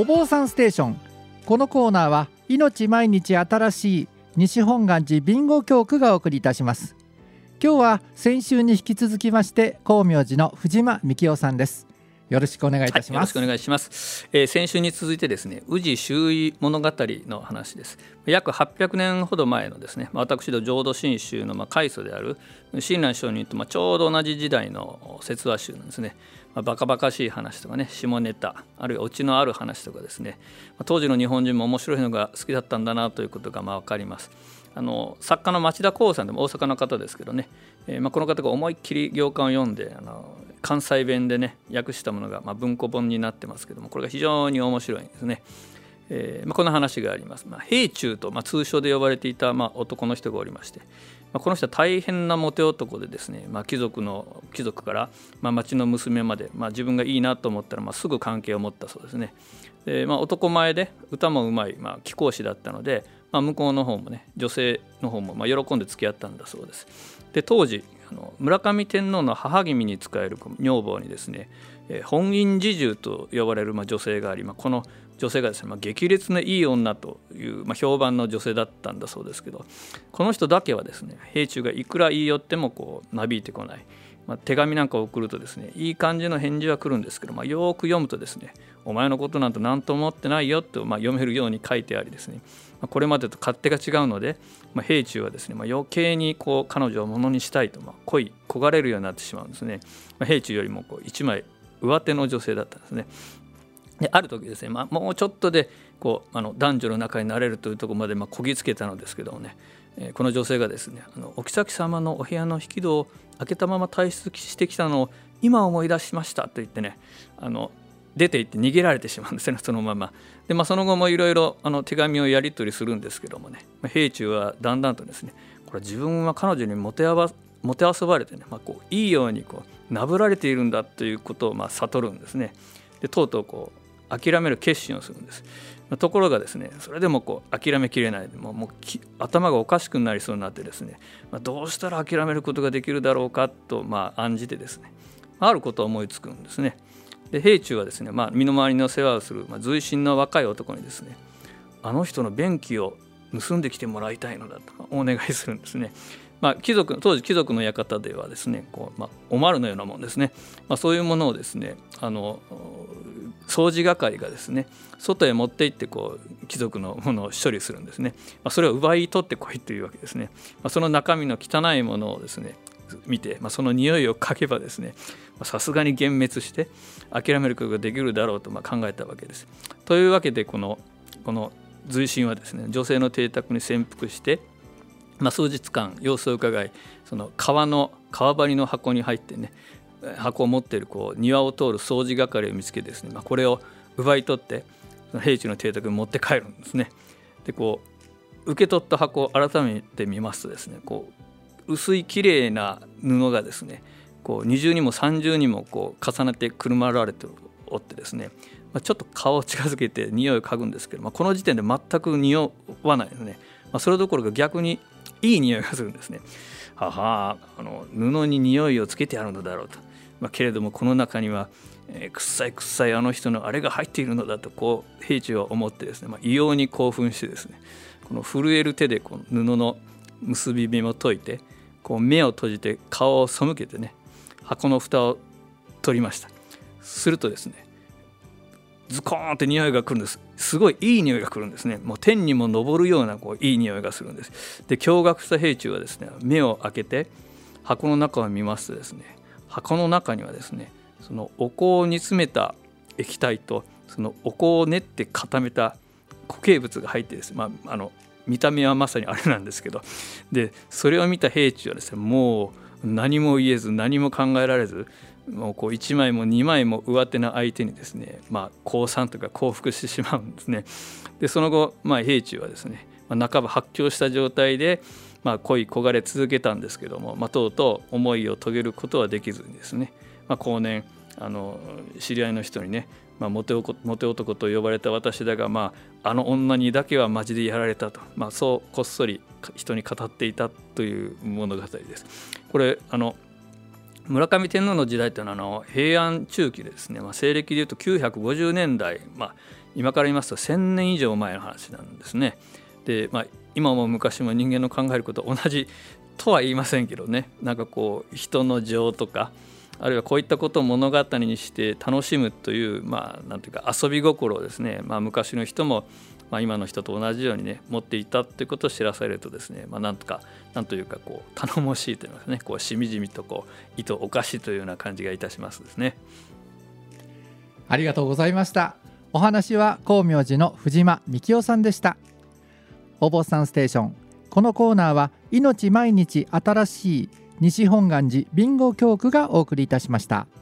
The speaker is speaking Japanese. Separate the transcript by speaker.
Speaker 1: お坊さんステーション。このコーナーは命毎日新しい西本願寺備後教区がお送りいたします。今日は先週に引き続きまして光明寺の藤間幹夫さんです。よろしくお願いいたします。
Speaker 2: よろしくお願いします。先週に続いてですね、宇治周囲物語の話です。約800年ほど前のですね、私の浄土真宗の開祖である親鸞上人とちょうど同じ時代の説話集なんですね。バカバカしい話とかね、下ネタ、あるいはオチのある話とかですね、当時の日本人も面白いのが好きだったんだなということが分かります。作家の町田光さんでも大阪の方ですけどね、この方が思いっきり行間を読んで関西弁でね訳したものが文庫本になってますけども、これが非常に面白いんですね。こんな話があります。平中と通称で呼ばれていた男の人がおりまして、この人は大変なモテ男でですね、貴族から町の娘まで、自分がいいなと思ったらすぐ関係を持ったそうですね。で男前で歌もうまい、貴公子だったので、向こうの方もね、女性の方も喜んで付き合ったんだそうです。で当時村上天皇の母君に仕える女房にですね、本院侍従と呼ばれる女性があり、この女性がですね、激烈ないい女という評判の女性だったんだそうですけど、この人だけはですね、平中がいくら言い寄ってもなびいてこない。手紙なんかを送るとですね、いい感じの返事は来るんですけど、よく読むとですね、お前のことなんて何とも思ってないよと読めるように書いてありですね、これまでと勝手が違うので、平中はですね、余計に彼女をものにしたいと恋焦がれるようになってしまうんですね。平中よりも一枚上手の女性だったんですね。である時ですね、もうちょっとで男女の仲になれるというところまでこぎつけたのですけどもね、この女性がですね、お妃様のお部屋の引き戸を開けたまま退出してきたのを今思い出しましたと言ってね、出て行って逃げられてしまうんですね、そのままで。その後もいろいろ手紙をやり取りするんですけどもね、平中はだんだんとですね、これ自分は彼女にもてあそばれてね、いいようになぶられているんだということを悟るんですね。でとうとう諦める決心をするんです。ところがですね、それでも諦めきれないで、もう頭がおかしくなりそうになってですね、どうしたら諦めることができるだろうかと案じてですね、あることを思いつくんですね。で平中はですね、身の回りの世話をする随身の若い男にですね、あの人の便器を盗んできてもらいたいのだとお願いするんですね。当時貴族の館ではですね、おまるのようなもんですね、そういうものをですね、掃除係がですね、外へ持って行って貴族のものを処理するんですね。それを奪い取ってこいというわけですね。その中身の汚いものをですね見て、その匂いを嗅げばですね、さすがに幻滅して諦めることができるだろうと考えたわけです。というわけでこの随身はですね、女性の邸宅に潜伏して数日間様子を伺い、その革張りの箱に入ってね、箱を持っている庭を通る掃除係を見つけですね、これを奪い取って平中の邸宅に持って帰るんですね。で受け取った箱を改めて見ますとですね、薄い綺麗な布がですね、二重にも三重にも重ねてくるまられておってですね、ちょっと顔を近づけて匂いを嗅ぐんですけど、この時点で全く匂わないですね。それどころか逆にいい匂いがするんですね。布に匂いをつけてあるのだろうと、けれどもこの中には、臭いあの人のあれが入っているのだと平中は思ってですね、異様に興奮してですね、この震える手で布の結び目を解いて目を閉じて顔を背けてね、箱の蓋を取りました。するとですね、ズコーンって匂いが来るんです。すごいいい匂いが来るんですね。もう天にも昇るようないい匂いがするんです。で驚愕した平中はですね、目を開けて箱の中を見ますとですね、箱の中にはですね、そのお香を煮詰めた液体とそのお香を練って固めた固形物が入ってですね、見た目はまさにあれなんですけど、でそれを見た平中はですね、もう何も言えず何も考えられず、もう1枚も2枚も上手な相手にですね、降参というか降伏してしまうんですね。でその後、平中はですね、半ば発狂した状態で、恋焦がれ続けたんですけども、とうとう思いを遂げることはできずにですね、後年知り合いの人にね、モテ男と呼ばれた私だが、あの女にだけはマジでやられたと、そうこっそり人に語っていたという物語です。これ村上天皇の時代というのは平安中期でですね、西暦でいうと950年代、 今から言いますと1000年以上前の話なんですね。で、今も昔も人間の考えること同じとは言いませんけどね、なんかこう人の情とか、あるいはこういったことを物語にして楽しむという、なんていうか遊び心をですね、昔の人も、今の人と同じようにね持っていたということを知らされるとですね、なんというかこう頼もしいといいますかね、こうしみじみとこう意図おかしというような感じがいたしますですね。
Speaker 1: ありがとうございました。お話は光明寺の藤間幹夫さんでした。お坊さんステーション、このコーナーは命毎日新しい西本願寺備後教区がお送りいたしました。